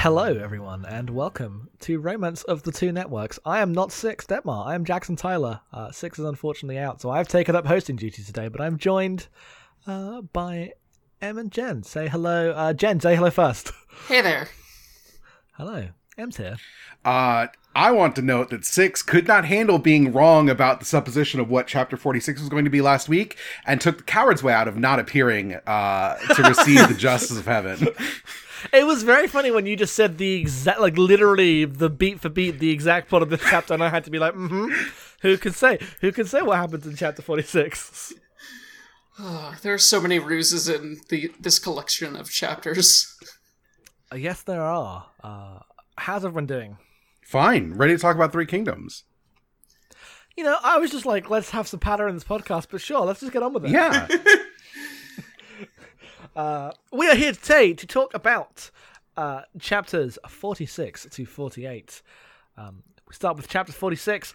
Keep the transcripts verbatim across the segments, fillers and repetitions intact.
Hello, everyone, and welcome to Romance of the Two Networks. I am not Six Detmar. I am Jackson Tyler. Uh, Six is unfortunately out, so I've taken up hosting duties today, but I'm joined uh, by Em and Jen. Say hello. Uh, Jen, say hello first. Hey there. Hello. Em's here. Uh, I want to note that Six could not handle being wrong about the supposition of what Chapter forty-six was going to be last week, and took the coward's way out of not appearing uh, to receive the justice of heaven. It was very funny when you just said the exact, like literally the beat for beat, the exact plot of the chapter, and I had to be like, mm-hmm. Who can say? Who can say what happens in Chapter forty-six? Oh, there are so many ruses in the this collection of chapters. Uh, yes, there are. Uh, how's everyone doing? Fine. Ready to talk about Three Kingdoms. You know, I was just like, let's have some patter in this podcast, but sure, let's just get on with it. Yeah. uh, we are here today to talk about uh, chapters forty-six to forty-eight. Um, we start with chapter forty-six.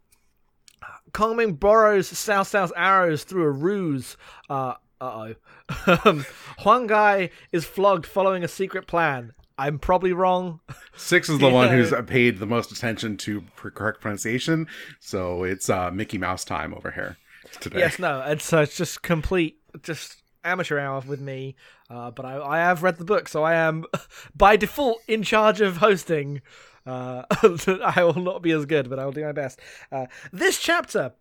Kongming borrows Cao Cao's arrows through a ruse. Uh, uh-oh. um, Huang Gai is flogged following a secret plan. I'm probably wrong. Six is the yeah. one who's paid the most attention to correct pronunciation, so it's uh, Mickey Mouse time over here today. Yes, no, it's, uh, it's just complete, just amateur hour with me, uh, but I, I have read the book, so I am, by default, in charge of hosting. Uh, I will not be as good, but I will do my best. Uh, this chapter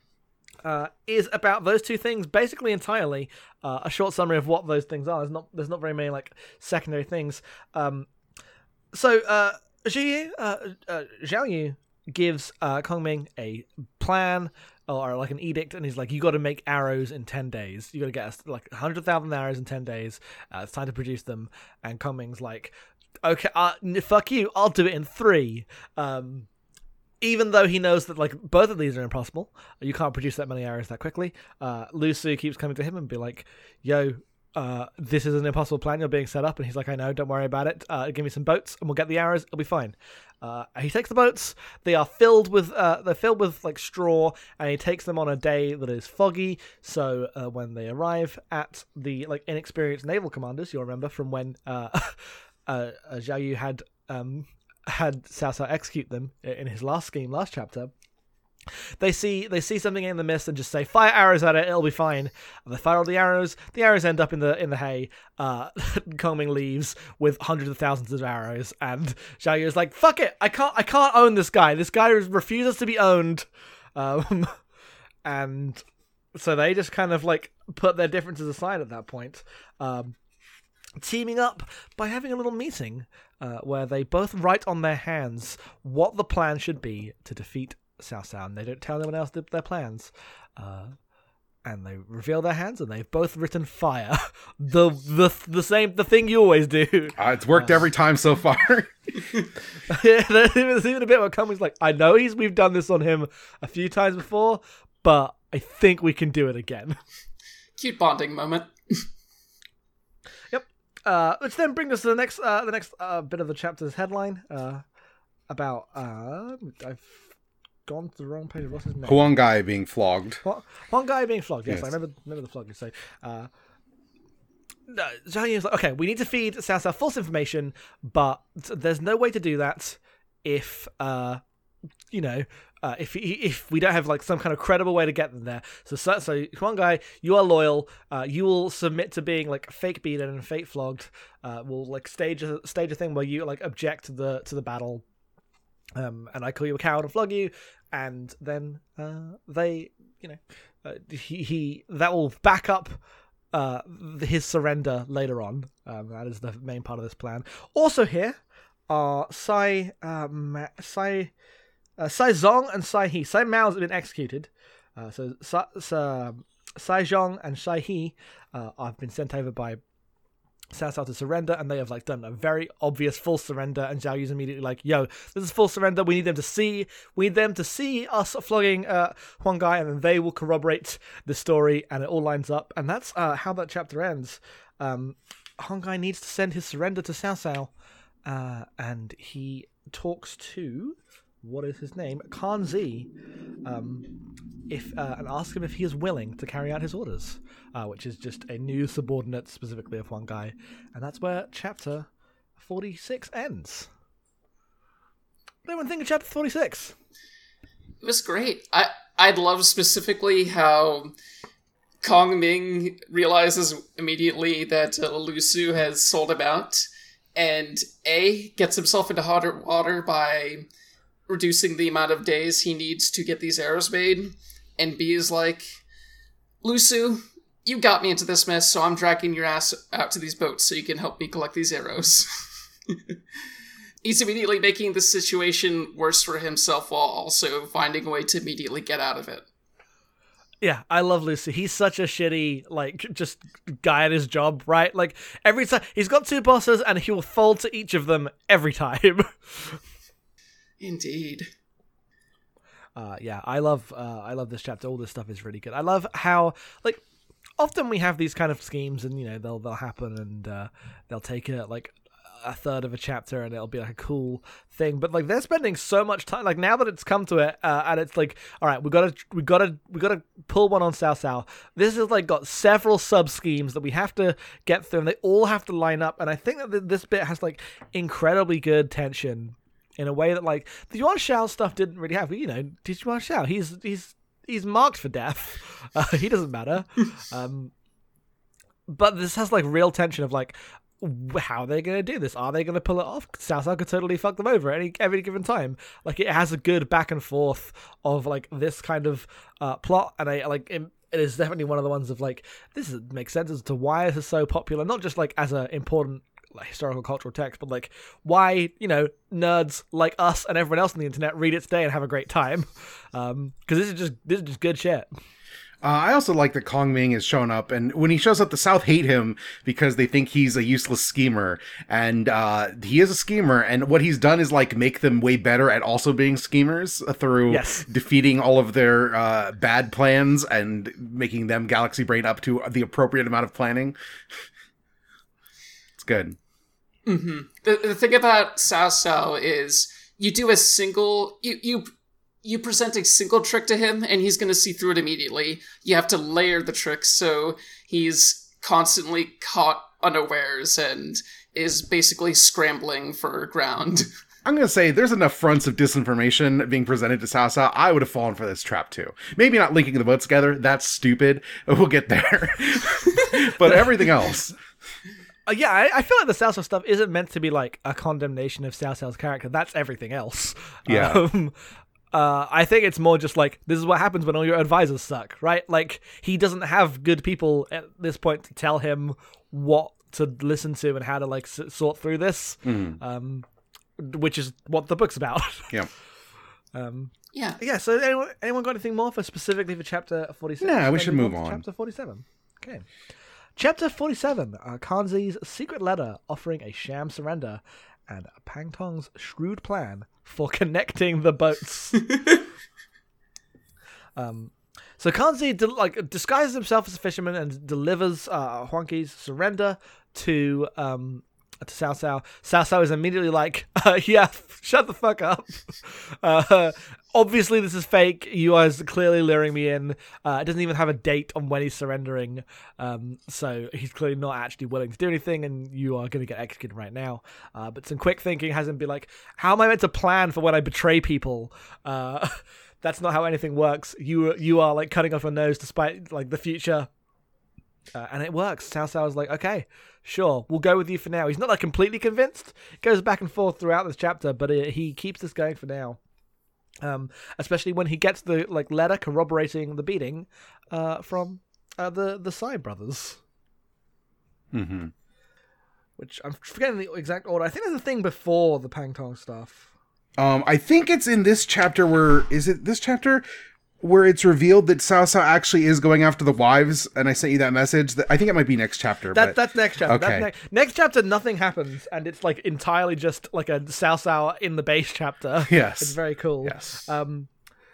uh, is about those two things, basically entirely. Uh, a short summary of what those things are. There's not, there's not very many like secondary things. Um, so uh, Zhou Yu, uh, uh, Zhao Yu gives uh, Kongming a plan or like an edict, and he's like, "You got to make arrows in ten days. You got to get us like a hundred thousand arrows in ten days. Uh, it's time to produce them." And Kongming's like, "Okay, uh, fuck you. I'll do it in three." Um, even though he knows that like both of these are impossible, you can't produce that many arrows that quickly. Uh, Lu Su keeps coming to him and be like, "Yo, uh, this is an impossible plan. You're being set up." And he's like, "I know. Don't worry about it. Uh, give me some boats, and we'll get the arrows. It'll be fine." Uh, he takes the boats. They are filled with uh, they're filled with like straw, and he takes them on a day that is foggy. So uh, when they arrive at the like inexperienced naval commanders, you'll remember from when uh, uh, Zhao Yu had um, had Cao Cao execute them in his last scheme, last chapter. They see they see something in the mist and just say, "Fire arrows at it, it'll be fine." And they fire all the arrows. The arrows end up in the in the hay. Uh, Kongming leaves with hundreds of thousands of arrows, and Zhao Yu is like, "Fuck it, I can't I can't own this guy. This guy refuses to be owned." Um, and so they just kind of like put their differences aside at that point, um, teaming up by having a little meeting uh, where they both write on their hands what the plan should be to defeat Cao Cao, and they don't tell anyone else their plans, uh, and they reveal their hands, and they've both written fire. the the the same the thing you always do. Uh, it's worked uh, every time so far. Yeah, there's even a bit where Kongming's like, "I know he's we've done this on him a few times before, but I think we can do it again." Cute bonding moment. Yep. Uh, which then brings us to the next uh, the next uh, bit of the chapter's headline uh, about uh, I've. gone to the wrong page. What's his name? Huang Gai being flogged. Huang Gai being flogged. Yes, yes. I remember. Remember the flogging. So, uh, Zhao Yu is like, okay, we need to feed Cao Cao false information, but there's no way to do that if, uh, you know, uh, if if we don't have like some kind of credible way to get them there. So, so, so Huang Gai, you are loyal. Uh, you will submit to being like fake beaten and fake flogged. Uh, we'll like stage a stage a thing where you like object to the to the battle. Um, and I call you a coward and flog you, and then uh, they, you know, uh, he, he that will back up uh, his surrender later on. Um, that is the main part of this plan. Also here are Sai, uh, Ma- Sai, uh, Sai Zong and Sai He. Sai Mao's been executed, uh, so Sai, Sai, Sai Zhong and Sai He uh, have been sent over by Cao Cao to surrender, and they have like done a very obvious full surrender, and Zhao Yu's immediately like, "Yo, this is full surrender. We need them to see, we need them to see us flogging uh, Huang Gai, and then they will corroborate the story, and it all lines up." And that's uh, how that chapter ends. Um, Huang Gai needs to send his surrender to Cao Cao, uh, and he talks to what is his name, Khan Zi, um, if uh, and ask him if he is willing to carry out his orders, uh, which is just a new subordinate specifically of Huang Gai, and that's where chapter forty-six ends. What do anyone think of chapter forty-six? It was great. I I'd love specifically how Kong Ming realizes immediately that uh, Lu Su has sold him out, and A, gets himself into hotter water by reducing the amount of days he needs to get these arrows made, and B is like, Lu Su, you got me into this mess, so I'm dragging your ass out to these boats so you can help me collect these arrows. He's immediately making the situation worse for himself while also finding a way to immediately get out of it. Yeah, I love Lucy. He's such a shitty, like, just guy at his job, right? Like, every time, he's got two bosses and he will fold to each of them every time. Indeed. Uh, yeah, I love, uh, I love this chapter. All this stuff is really good. I love how, like, often we have these kind of schemes and, you know, they'll, they'll happen and, uh, they'll take a, like, a third of a chapter and it'll be like a cool thing, but like they're spending so much time, like now that it's come to it, uh, and it's like, all right, we gotta we gotta we gotta pull one on Cao Cao. This has like got several sub schemes that we have to get through and they all have to line up, and I think that this bit has like incredibly good tension in a way that like the Yuan Shao stuff didn't really have. You know, Yuan Shao, he's he's he's marked for death. Uh, he doesn't matter. um but this has like real tension of like, how are they going to do this? Are they going to pull it off? Cao Cao could totally fuck them over at any every given time. Like, it has a good back and forth of like this kind of uh, plot, and I like it, it is definitely one of the ones of like, this is, makes sense as to why this is so popular, not just like as an important like, historical cultural text, but like why, you know, nerds like us and everyone else on the internet read it today and have a great time. Um, because this is just this is just good shit. Uh, I also like that Kong Ming is showing up, and when he shows up, the South hate him because they think he's a useless schemer, and uh, he is a schemer, and what he's done is like make them way better at also being schemers through yes. defeating all of their uh, bad plans and making them Galaxy Brain up to the appropriate amount of planning. It's good. Mm-hmm. The, the thing about Cao Cao is you do a single... you you. You present a single trick to him, and he's going to see through it immediately. You have to layer the tricks, so he's constantly caught unawares and is basically scrambling for ground. I'm going to say there's enough fronts of disinformation being presented to Cao Cao. I would have fallen for this trap too. Maybe not linking the boats together. That's stupid. We'll get there. But everything else... Uh, yeah, I, I feel like the Cao Cao stuff isn't meant to be like a condemnation of Cao Cao's character. That's everything else. Yeah. Um, Uh, I think it's more just like, this is what happens when all your advisors suck, right? Like, he doesn't have good people at this point to tell him what to listen to and how to, like, s- sort through this, Mm. um, which is what the book's about. Yeah. um, Yeah. yeah, so anyone, anyone got anything more for specifically for chapter forty-six? Nah, we Then should move on. Chapter forty-seven. Okay. Chapter forty-seven, uh, Kanzi's secret letter offering a sham surrender and Pang Tong's shrewd plan for connecting the boats. um, so Kanzi de- like disguises himself as a fisherman and delivers uh, Huang Qi's surrender to um to Cao Cao. Cao Cao is immediately like, uh, "Yeah, shut the fuck up." uh, obviously, this is fake. You guys are clearly luring me in. Uh, it doesn't even have a date on when he's surrendering, um, so he's clearly not actually willing to do anything, and you are going to get executed right now. Uh, but some quick thinking has him be like, how am I meant to plan for when I betray people? Uh, that's not how anything works. You you are like cutting off your nose despite like the future. Uh, and it works. Cao Cao is like, okay, sure, we'll go with you for now. He's not like completely convinced. It goes back and forth throughout this chapter, but it, he keeps this going for now. Um, especially when he gets the like letter corroborating the beating uh, from uh, the the Sai brothers. Mm-hmm. Which I'm forgetting the exact order. I think there's a thing before the Pang Tong stuff. Um, I think it's in this chapter where is it this chapter where it's revealed that Cao Cao actually is going after the wives, and I sent you that message. That I think it might be next chapter. That but, that's next chapter. Okay. That's ne- next chapter, nothing happens, and it's like entirely just like a Cao Cao in the base chapter. Yes. It's very cool. Yes. Um.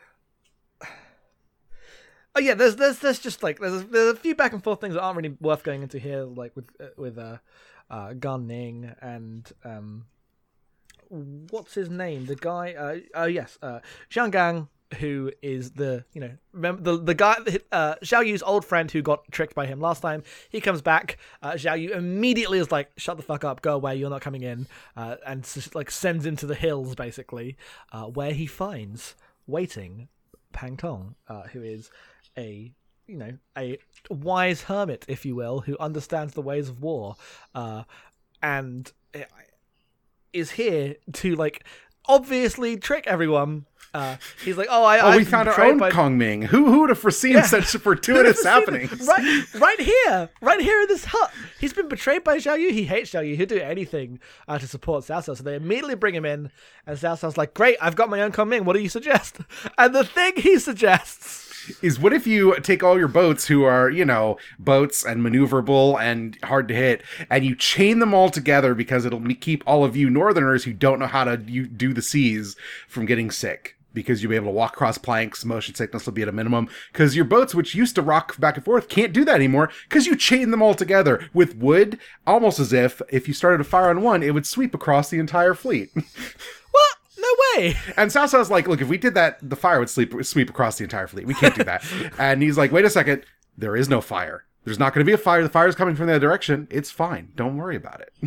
Oh yeah, there's there's there's just like there's there's a few back and forth things that aren't really worth going into here, like with uh, with uh, uh Gan Ning and um, what's his name? The guy. Uh, oh yes, uh, Zhang Gang. who is the, you know, remember the the guy, uh, Xiao Yu's old friend who got tricked by him last time. He comes back. Uh, Xiao Yu immediately is like, "Shut the fuck up, go away, you're not coming in," uh, and just, like sends him to the hills basically, uh, where he finds waiting Pang Tong, uh, who is a, you know, a wise hermit, if you will, who understands the ways of war, uh, and is here to like obviously trick everyone. Uh, he's like, oh, I. Oh, we I've found our betrayed own by... Kong Ming. Who who would have foreseen Yeah. such fortuitous happenings? Right, right here, right here in this hut. He's been betrayed by Xiao Yu. He hates Xiao Yu. He'll do anything uh, to support Cao Cao. So they immediately bring him in, and Cao Cao's like, great, I've got my own Kong Ming. What do you suggest? And the thing he suggests Is what if you take all your boats who are, you know, boats and maneuverable and hard to hit, and you chain them all together because it'll keep all of you northerners who don't know how to you, do the seas from getting sick. Because you'll be able to walk across planks, motion sickness will be at a minimum. Because your boats, which used to rock back and forth, can't do that anymore because you chain them all together with wood, almost as if, if you started a fire on one, it would sweep across the entire fleet. What? No way. And Cao Cao's like, look, if we did that, the fire would sleep, sweep across the entire fleet. We can't do that. And he's like, wait a second, there is no fire. There's not going to be a fire. The fire's coming from the other direction. It's fine. Don't worry about it.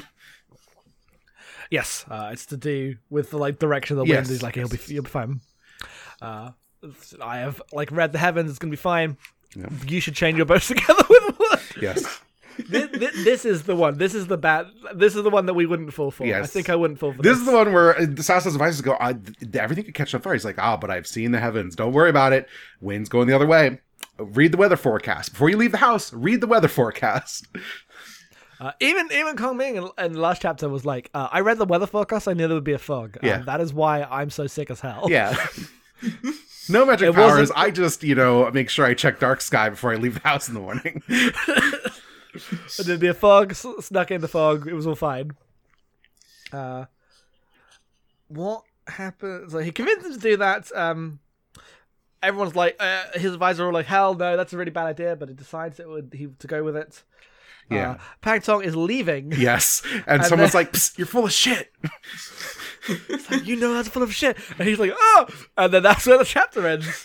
Yes, uh, it's to do with the like direction of the Yes, wind. He's like, yes. he'll be, you'll be fine. Uh, I have like read the heavens. It's gonna be fine. Yeah. You should chain your boats together with wood. Yes. this, this, this is the one. This is the bad. This is the one that we wouldn't fall for. Yes. I think I wouldn't fall for This this. is the one where uh, the Cao Cao's advice go, I, everything could catch on fire. He's like, ah, but I've seen the heavens. Don't worry about it. Wind's going the other way. Read the weather forecast. Before you leave the house, read the weather forecast. Uh, even even Kong Ming in, in the last chapter was like, uh, I read the weather forecast. I knew there would be a fog. Yeah. Um, that is why I'm so sick as hell. Yeah. No magic It powers. wasn't- I just, you know, make sure I check dark sky before I leave the house in the morning. And there'd be a fog. s- Snuck in the fog. It was all fine. Uh, what happened? So he convinced him to do that. Um, everyone's like, uh, his advisor were like, hell no, that's a really bad idea. But he decides it would he to go with it. Yeah. Uh, Pang Tong is leaving. Yes. And, And someone's then- like, Psst, you're full of shit. It's like, you know that's full of shit. And he's like, oh! And then that's where the chapter ends.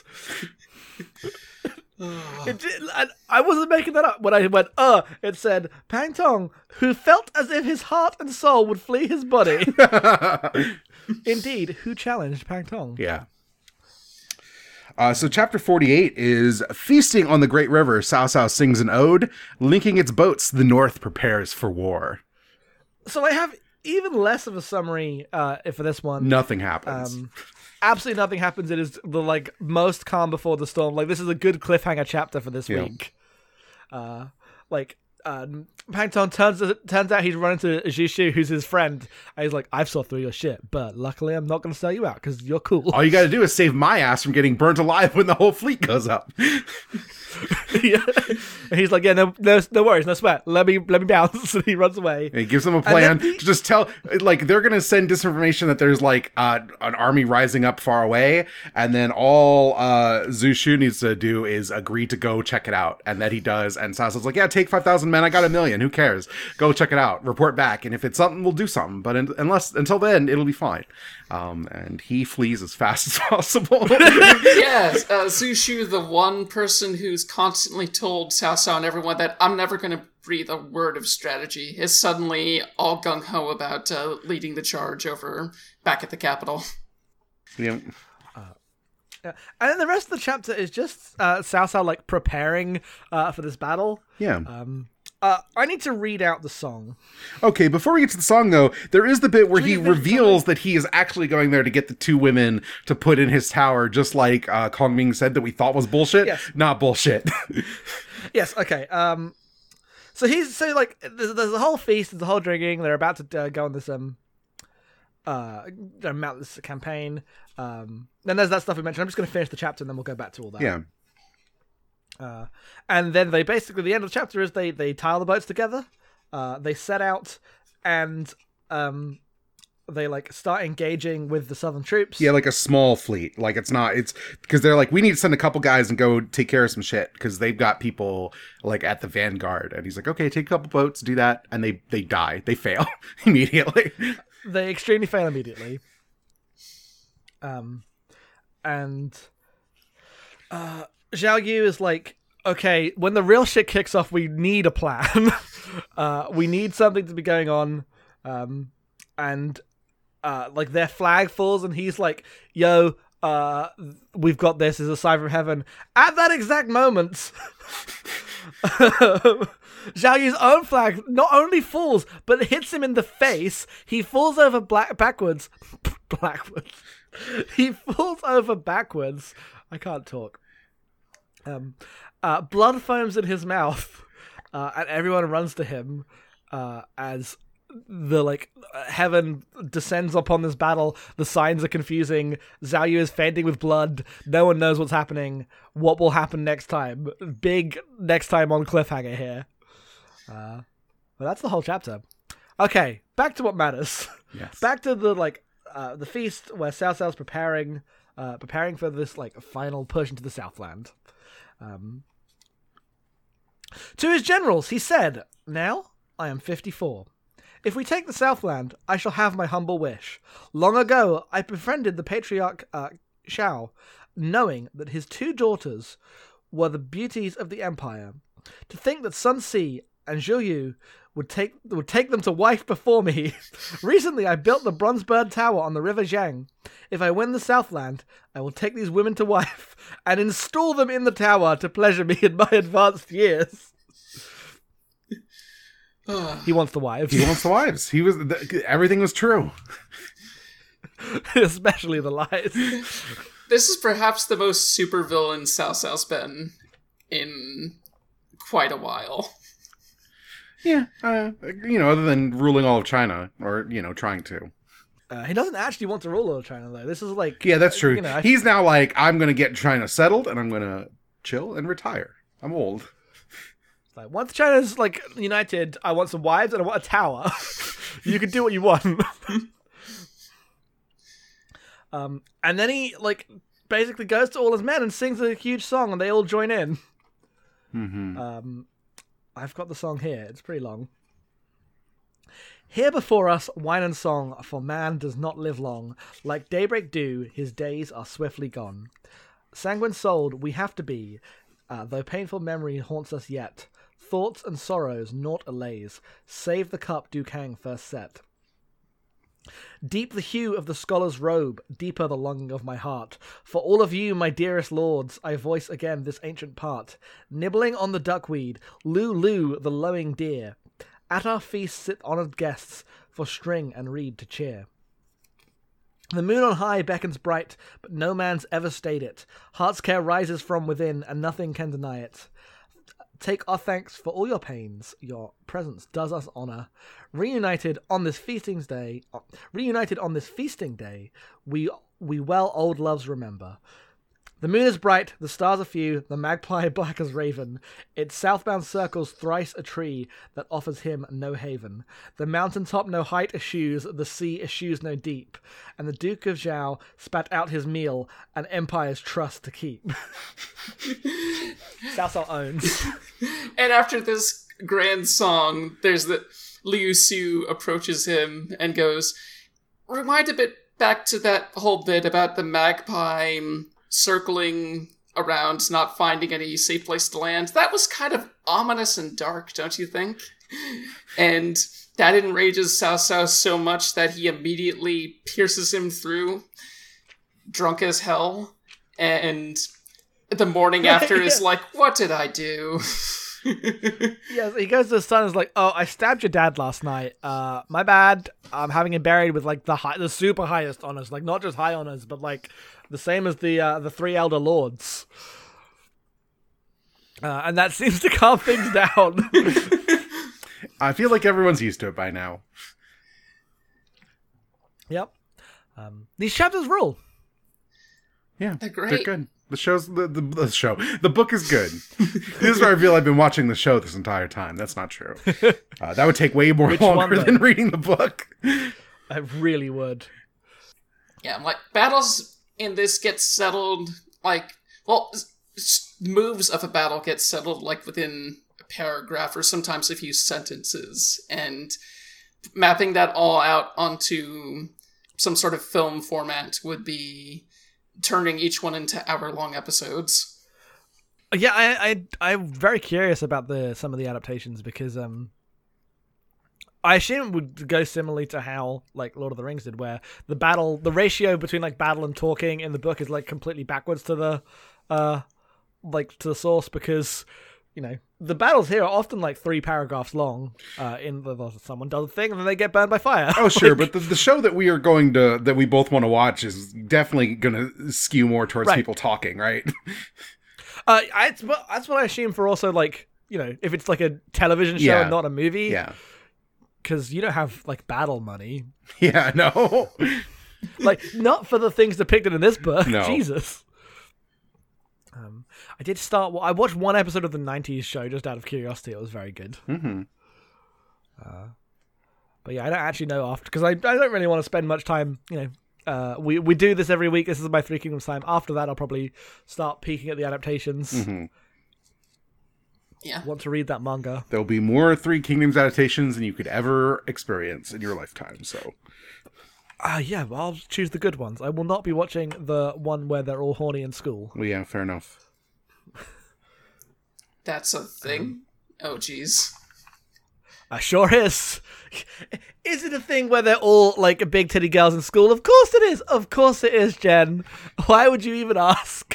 It did, and I wasn't making that up. When I went, uh, it said, Pang Tong, who felt as if his heart and soul would flee his body. Indeed, who challenged Pang Tong? Yeah. Uh, so chapter forty-eight is feasting on the great river. Cao Cao sings an ode, linking its boats. The north prepares for war. So I have even less of a summary uh, for this one. Nothing happens. Um, absolutely nothing happens. It is the like most calm before the storm. Like this is a good cliffhanger chapter for this Yeah. week. Uh, like um, Pang Tong turns turns out he's run into Zhishu, who's his friend, and he's like, "I've saw through your shit, but luckily I'm not going to sell you out because you're cool." All you got to do is save my ass from getting burnt alive when the whole fleet goes up. Yeah. And he's like, "Yeah, no, no, no worries, no sweat. Let me let me bounce." And he runs away. And he gives them a plan then the- to just tell, like, they're going to send disinformation that there's, like, uh, an army rising up far away, and then all uh, Zhu Shu needs to do is agree to go check it out, and that he does, and Cao Cao's like, yeah, take five thousand men, I got a million, who cares? Go check it out, report back, and if it's something, we'll do something, but in, unless, until then, it'll be fine. Um, and he flees as fast as possible. Yes, uh, Zhu Shu, the one person who's constantly told Cao Cao and everyone that I'm never going to breathe a word of strategy, is suddenly all gung-ho about uh, leading the charge over back at the capital. Yeah. Yeah. And then the rest of the chapter is just uh, Cao Cao like preparing uh, for this battle. Yeah. Um, uh, I need to read out the song. Okay, before we get to the song, though, there is the bit where Should we he finish the reveals that he is actually going there to get the two women to put in his tower, just like uh, Kong Ming said that we thought was bullshit. Yes. Not bullshit. Yes. Okay. Um, so he's so like there's, there's a whole feast, there's a whole drinking. They're about to uh, go on this um, uh, mount this campaign. Um, then there's that stuff we mentioned. I'm just going to finish the chapter and then we'll go back to all that. Yeah. Uh, and then they basically, the end of the chapter is they, they tie all the boats together, uh, they set out, and um, they like start engaging with the southern troops. Yeah, like a small fleet. Like it's not, it's because they're like, we need to send a couple guys and go take care of some shit because they've got people like at the vanguard. And he's like, okay, take a couple boats, do that. And they, they die. They fail immediately. They extremely fail immediately. Um, and uh, Zhao Yu is like, okay, when the real shit kicks off, we need a plan. uh, we need something to be going on. Um, and uh, like their flag falls, and he's like, "Yo, uh, we've got this. Is a sign from heaven." At that exact moment, Zhao Yu's own flag not only falls, but hits him in the face. He falls over black backwards. Backwards. He falls over backwards. I can't talk. Um, uh, blood foams in his mouth, uh, and everyone runs to him uh, as the like heaven descends upon this battle. The signs are confusing. Zhao Yu is fainting with blood. No one knows what's happening. What will happen next time? Big next time on cliffhanger here. Uh, well, that's the whole chapter. Okay, back to what matters. Yes. Back to the like uh, the feast where Cao Cao's preparing, uh, preparing for this like final push into the Southland. Um, to his generals, he said, "Now I am fifty-four. If we take the Southland, I shall have my humble wish. Long ago, I befriended the patriarch uh, Shao, knowing that his two daughters were the beauties of the empire. To think that Sun Ce and Zhou Yu would take would take them to wife before me. Recently, I built the Bronze Bird Tower on the River Jiang. If I win the Southland, I will take these women to wife and install them in the tower to pleasure me in my advanced years." He wants the wives. He wants the wives. He was th- everything was true, especially the lies. This is perhaps the most supervillain Cao Cao's been in quite a while. Yeah, uh, you know, other than ruling all of China, or you know, trying to. Uh, he doesn't actually want to rule all of China, though. This is like, yeah, that's true. You know, I... He's now like, I'm going to get China settled, and I'm going to chill and retire. I'm old. Like, once China's like united, I want some wives and I want a tower. You can do what you want. um, and then he like basically goes to all his men and sings a huge song, and they all join in. Mm-hmm. Um, I've got the song here. It's pretty long. "Here before us, wine and song, for man does not live long. Like daybreak dew, his days are swiftly gone. Sanguine-souled we have to be, uh, though painful memory haunts us yet. Thoughts and sorrows naught allays, save the cup Ducang first set. Deep the hue of the scholar's robe, deeper the longing of my heart. For all of you, my dearest lords, I voice again this ancient part. Nibbling on the duckweed, loo loo the lowing deer. At our feast sit honoured guests, for string and reed to cheer. The moon on high beckons bright, but no man's ever stayed it. Heart's care rises from within, and nothing can deny it. Take our thanks for all your pains. Your presence does us honour. Reunited on this feasting day, reunited on this feasting day, we we well old loves remember. The moon is bright, the stars are few, the magpie black as raven. Its southbound circles thrice a tree that offers him no haven. The mountain top no height eschews, the sea eschews no deep. And the Duke of Zhao spat out his meal, an empire's trust to keep. Cao Cao owns. And after this grand song, there's the Liu Su approaches him and goes, "Rewind a bit back to that whole bit about the magpie circling around, not finding any safe place to land. That was kind of ominous and dark, don't you think?" And that enrages Cao Cao so much that he immediately pierces him through, drunk as hell. And the morning after is like, "What did I do?" Yeah, he goes to his son and is like, "Oh, I stabbed your dad last night. Uh, my bad. I'm having him buried with like the high, the super highest honors, like not just high honors, but like the same as the uh, the three elder lords." Uh, and that seems to calm things down. I feel like everyone's used to it by now. Yep. Um, these chapters rule. Yeah, They're great. They're good. The show's the, the the show. The book is good. This is where I feel I've been watching the show this entire time. That's not true. Uh, that would take way more Which longer one, though? than reading the book. I really would. Yeah, like, battles in this get settled, like, well, s- moves of a battle get settled, like, within a paragraph or sometimes a few sentences, and mapping that all out onto some sort of film format would be turning each one into hour-long episodes. Yeah, I, I I'm very curious about the some of the adaptations because um, I assume it would go similarly to how like Lord of the Rings did, where the battle, the ratio between like battle and talking in the book is like completely backwards to the, uh, like to the source because, you know, the battles here are often like three paragraphs long. Uh, in the, the someone does a thing and then they get burned by fire. Oh, sure, Like, but the, the show that we are going to that we both want to watch is definitely going to skew more towards Right. people talking, right? uh, I, it's, what- that's what I assume for also like you know if it's like a television show Yeah. and not a movie. Yeah. Because you don't have like battle money. Yeah, no. Like, not for the things depicted in this book. No. Jesus. Um, I did start. I watched one episode of the nineties show just out of curiosity. It was very good. hmm Uh, but yeah, I don't actually know after because I, I don't really want to spend much time. You know, uh, we we do this every week. This is my Three Kingdoms time. After that, I'll probably start peeking at the adaptations. hmm Yeah. Want to read that manga? There'll be more Three Kingdoms adaptations than you could ever experience in your lifetime, so. Ah, uh, yeah. Well, I'll choose the good ones. I will not be watching the one where they're all horny in school. Well, yeah, fair enough. That's a thing. Oh, jeez. I sure is. Is it a thing where they're all like big titty girls in school? Of course it is. Of course it is, Jen. Why would you even ask?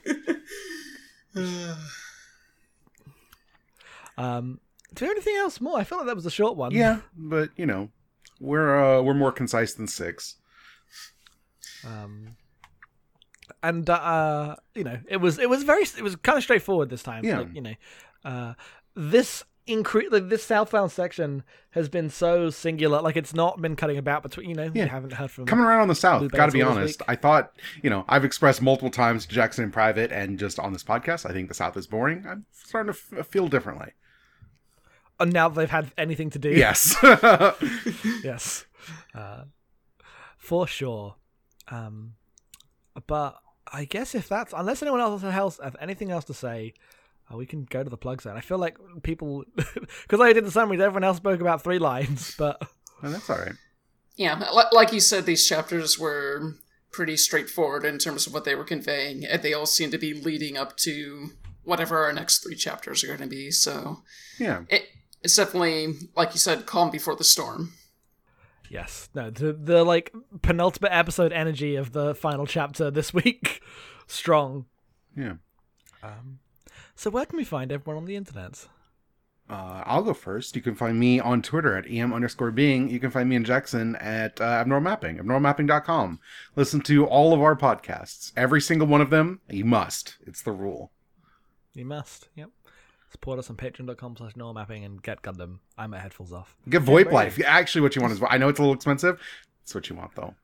um, do you have anything else more? I feel like that was a short one. Yeah, but, you know, we're uh, we're more concise than six. Um, and uh, you know, it was it was very it was kind of straightforward this time. Yeah. Like, you know, uh, this incre- like this southbound section has been so singular. Like it's not been cutting about between. You know, Yeah. you haven't heard from Coming around on the South, Blue gotta be Bears all this honest. week. I thought, you know, I've expressed multiple times to Jackson in private and just on this podcast, I think the South is boring. I'm starting to f- feel differently. And now that they've had anything to do. Yes. Yes, uh, for sure. Um, but I guess if that's unless anyone else has have anything else to say, uh, we can go to the plug zone. I feel like people because I did the summaries, everyone else spoke about three lines, but Oh, that's all right. Yeah, li- like you said, these chapters were pretty straightforward in terms of what they were conveying, and they all seem to be leading up to whatever our next three chapters are going to be. So Yeah. it, it's definitely, like you said, calm before the storm. yes, no, the the like penultimate episode energy of the final chapter this week, strong. Yeah. Um, so where can we find everyone on the internet? Uh, I'll go first. You can find me on Twitter at em underscore being. You can find me and Jackson at uh, Abnormal Mapping, abnormal mapping dot com. Listen to all of our podcasts. Every single one of them, you must. It's the rule. You must. Yep. Support us on patreon dot com slash normalmapping and get Gundam. I'm at Headfuls Off. Get VoIP Life. Actually, what you want is, I know it's a little expensive. It's what you want, though.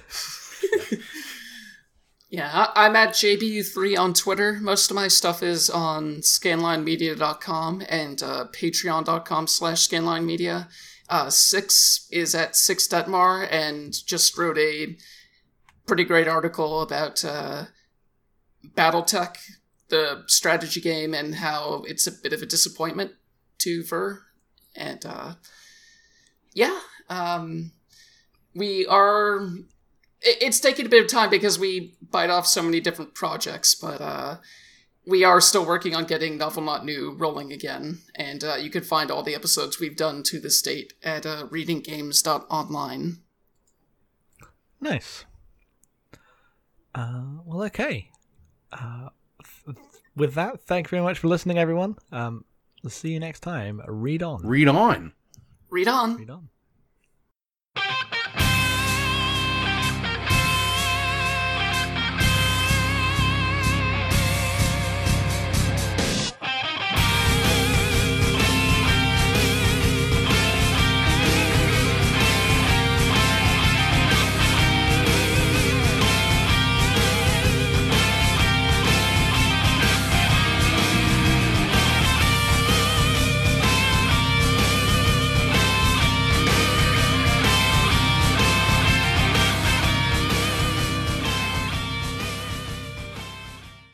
Yeah, I- I'm at J B U three on Twitter. Most of my stuff is on scanline media dot com and uh, patreon dot com slash scanlinemedia. Uh, Six is at Six Detmar and just wrote a pretty great article about uh, Battletech, the strategy game, and how it's a bit of a disappointment to Ver. And uh, yeah, um, we are... It's taken a bit of time because we bite off so many different projects, but uh, we are still working on getting Novel Not New rolling again. And uh, you can find all the episodes we've done to this date at uh, reading games dot online. Nice. Uh, well, okay. Uh, th- with that, thank you very much for listening, everyone. Um, we'll see you next time. Read on. Read on. Read on. Read on.